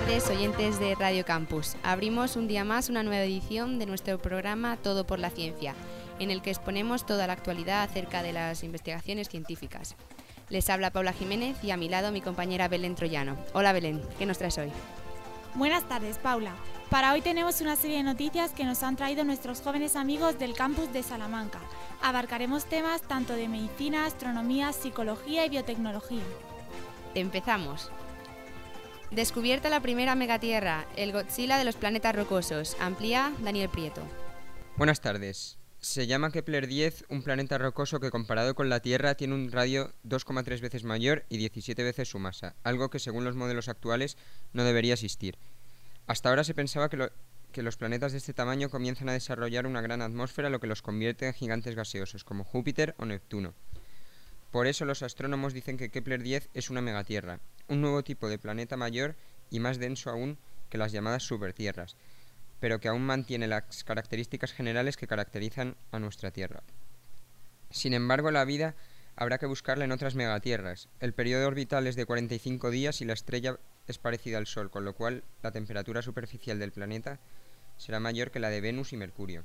tardes, oyentes de Radio Campus. Abrimos un día más una nueva edición de nuestro programa Todo por la Ciencia, en el que exponemos toda la actualidad acerca de las investigaciones científicas. Les habla Paula Jiménez y a mi lado mi compañera Belén Troyano. Hola Belén, ¿qué nos traes hoy? Buenas tardes, Paula. Para hoy tenemos una serie de noticias que nos han traído nuestros jóvenes amigos del campus de Salamanca. Abarcaremos temas tanto de medicina, astronomía, psicología y biotecnología. Empezamos. Descubierta la primera megatierra, el Godzilla de los planetas rocosos. Amplía Daniel Prieto. Buenas tardes. Se llama Kepler 10 un planeta rocoso que comparado con la Tierra tiene un radio 2,3 veces mayor y 17 veces su masa, algo que según los modelos actuales no debería existir. Hasta ahora se pensaba que los planetas de este tamaño comienzan a desarrollar una gran atmósfera, lo que los convierte en gigantes gaseosos, como Júpiter o Neptuno. Por eso los astrónomos dicen que Kepler 10 es una megatierra, un nuevo tipo de planeta mayor y más denso aún que las llamadas supertierras, pero que aún mantiene las características generales que caracterizan a nuestra Tierra. Sin embargo, la vida habrá que buscarla en otras megatierras. El periodo orbital es de 45 días y la estrella es parecida al Sol, con lo cual la temperatura superficial del planeta será mayor que la de Venus y Mercurio,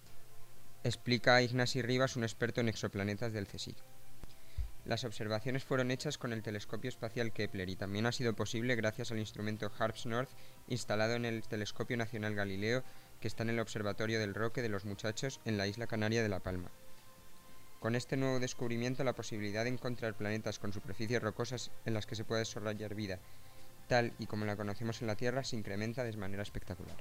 explica Ignasi Rivas, un experto en exoplanetas del CSIC. Las observaciones fueron hechas con el telescopio espacial Kepler y también ha sido posible gracias al instrumento HARPS North instalado en el Telescopio Nacional Galileo, que está en el Observatorio del Roque de los Muchachos en la isla canaria de La Palma. Con este nuevo descubrimiento, la posibilidad de encontrar planetas con superficies rocosas en las que se pueda desarrollar vida, tal y como la conocemos en la Tierra, se incrementa de manera espectacular.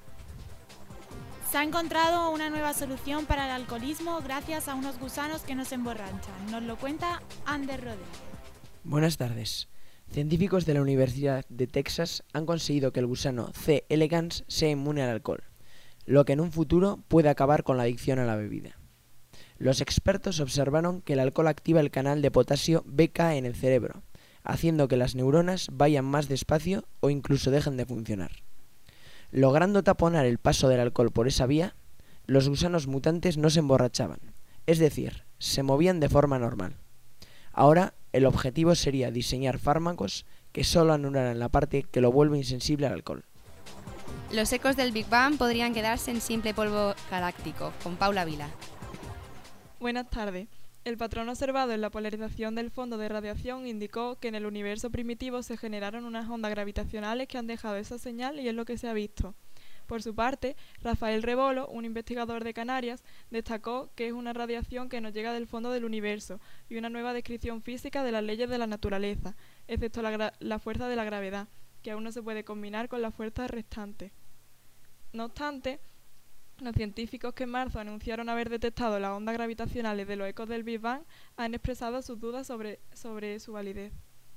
Se ha encontrado una nueva solución para el alcoholismo gracias a unos gusanos que nos emborrachan. Nos lo cuenta Ander Rodríguez. Buenas tardes. Científicos de la Universidad de Texas han conseguido que el gusano C. elegans sea inmune al alcohol, lo que en un futuro puede acabar con la adicción a la bebida. Los expertos observaron que el alcohol activa el canal de potasio BK en el cerebro, haciendo que las neuronas vayan más despacio o incluso dejen de funcionar. Logrando taponar el paso del alcohol por esa vía, los gusanos mutantes no se emborrachaban, es decir, se movían de forma normal. Ahora, el objetivo sería diseñar fármacos que solo anularan la parte que lo vuelve insensible al alcohol. Los ecos del Big Bang podrían quedarse en simple polvo galáctico, con Paula Vila. Buenas tardes. El patrón observado en la polarización del fondo de radiación indicó que en el universo primitivo se generaron unas ondas gravitacionales que han dejado esa señal y es lo que se ha visto. Por su parte, Rafael Rebolo, un investigador de Canarias, destacó que es una radiación que nos llega del fondo del universo y una nueva descripción física de las leyes de la naturaleza, excepto la fuerza de la gravedad, que aún no se puede combinar con la fuerza restante. No obstante, los científicos que en marzo anunciaron haber detectado las ondas gravitacionales de los ecos del Big Bang han expresado sus dudas sobre su validez.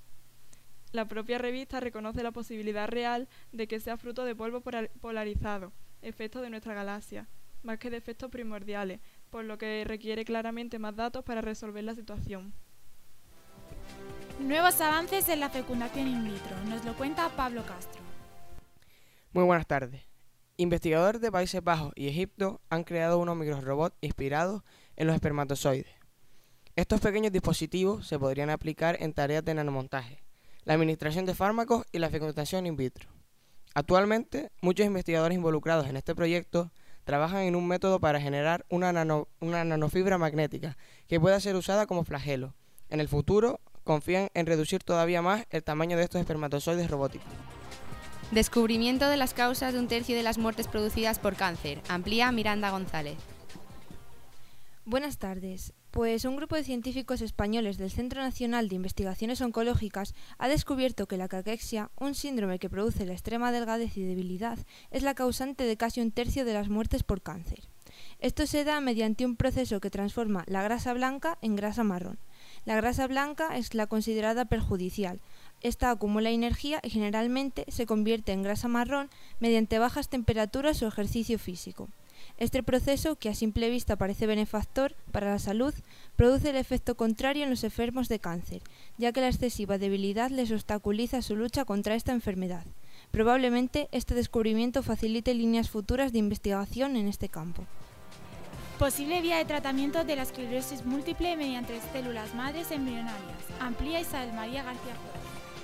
La propia revista reconoce la posibilidad real de que sea fruto de polvo polarizado, efecto de nuestra galaxia, más que de efectos primordiales, por lo que requiere claramente más datos para resolver la situación. Nuevos avances en la fecundación in vitro. Nos lo cuenta Pablo Castro. Muy buenas tardes. Investigadores de Países Bajos y Egipto han creado unos microrobots inspirados en los espermatozoides. Estos pequeños dispositivos se podrían aplicar en tareas de nanomontaje, la administración de fármacos y la fecundación in vitro. Actualmente, muchos investigadores involucrados en este proyecto trabajan en un método para generar una nanofibra magnética que pueda ser usada como flagelo. En el futuro, confían en reducir todavía más el tamaño de estos espermatozoides robóticos. Descubrimiento de las causas de un tercio de las muertes producidas por cáncer. Amplía Miranda González. Buenas tardes. Pues un grupo de científicos españoles del Centro Nacional de Investigaciones Oncológicas ha descubierto que la caquexia, un síndrome que produce la extrema delgadez y debilidad, es la causante de casi un tercio de las muertes por cáncer. Esto se da mediante un proceso que transforma la grasa blanca en grasa marrón. La grasa blanca es la considerada perjudicial. Esta acumula energía y generalmente se convierte en grasa marrón mediante bajas temperaturas o ejercicio físico. Este proceso, que a simple vista parece benefactor para la salud, produce el efecto contrario en los enfermos de cáncer, ya que la excesiva debilidad les obstaculiza su lucha contra esta enfermedad. Probablemente este descubrimiento facilite líneas futuras de investigación en este campo. Posible vía de tratamiento de la esclerosis múltiple mediante células madres embrionarias. Amplía Isabel María García Juárez.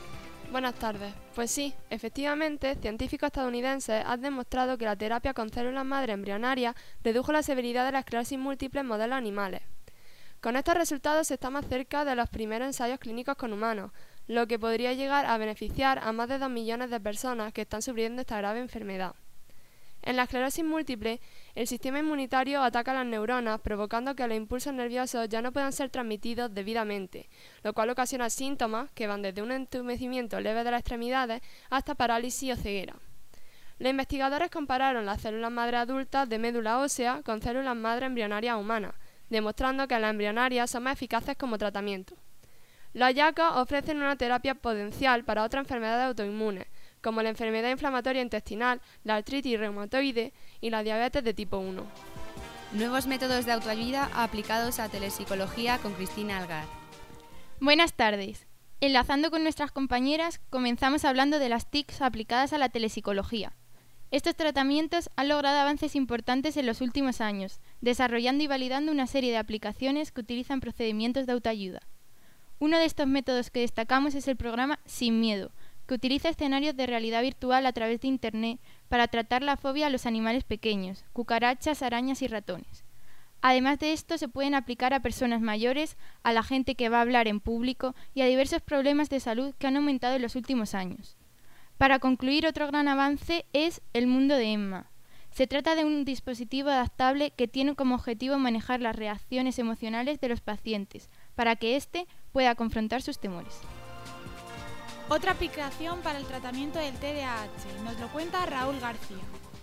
Buenas tardes. Pues sí, efectivamente, científicos estadounidenses han demostrado que la terapia con células madre embrionarias redujo la severidad de la esclerosis múltiple en modelos animales. Con estos resultados se está más cerca de los primeros ensayos clínicos con humanos, lo que podría llegar a beneficiar a más de 2 millones de personas que están sufriendo esta grave enfermedad. En la esclerosis múltiple, el sistema inmunitario ataca a las neuronas, provocando que los impulsos nerviosos ya no puedan ser transmitidos debidamente, lo cual ocasiona síntomas que van desde un entumecimiento leve de las extremidades hasta parálisis o ceguera. Los investigadores compararon las células madre adultas de médula ósea con células madre embrionarias humanas, demostrando que las embrionarias son más eficaces como tratamiento. Los hallazgos ofrecen una terapia potencial para otras enfermedades autoinmunes, como la enfermedad inflamatoria intestinal, la artritis reumatoide y la diabetes de tipo 1. Nuevos métodos de autoayuda aplicados a telepsicología con Cristina Algar. Buenas tardes. Enlazando con nuestras compañeras, comenzamos hablando de las TICs aplicadas a la telepsicología. Estos tratamientos han logrado avances importantes en los últimos años, desarrollando y validando una serie de aplicaciones que utilizan procedimientos de autoayuda. Uno de estos métodos que destacamos es el programa Sin Miedo, que utiliza escenarios de realidad virtual a través de Internet para tratar la fobia a los animales pequeños, cucarachas, arañas y ratones. Además de esto, se pueden aplicar a personas mayores, a la gente que va a hablar en público y a diversos problemas de salud que han aumentado en los últimos años. Para concluir, otro gran avance es el mundo de Emma. Se trata de un dispositivo adaptable que tiene como objetivo manejar las reacciones emocionales de los pacientes, para que éste pueda confrontar sus temores. Otra aplicación para el tratamiento del TDAH, nos lo cuenta Raúl García.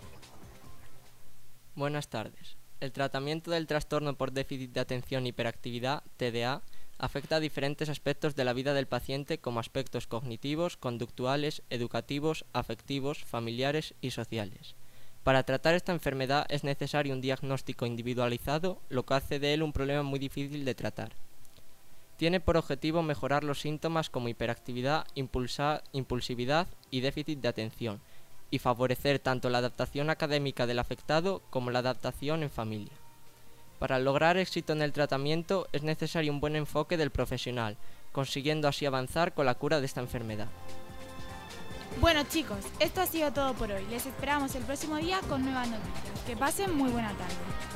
Buenas tardes. El tratamiento del trastorno por déficit de atención e hiperactividad, TDA, afecta a diferentes aspectos de la vida del paciente como aspectos cognitivos, conductuales, educativos, afectivos, familiares y sociales. Para tratar esta enfermedad es necesario un diagnóstico individualizado, lo que hace de él un problema muy difícil de tratar. Tiene por objetivo mejorar los síntomas como hiperactividad, impulsividad y déficit de atención, y favorecer tanto la adaptación académica del afectado como la adaptación en familia. Para lograr éxito en el tratamiento es necesario un buen enfoque del profesional, consiguiendo así avanzar con la cura de esta enfermedad. Bueno chicos, esto ha sido todo por hoy. Les esperamos el próximo día con nuevas noticias. Que pasen muy buena tarde.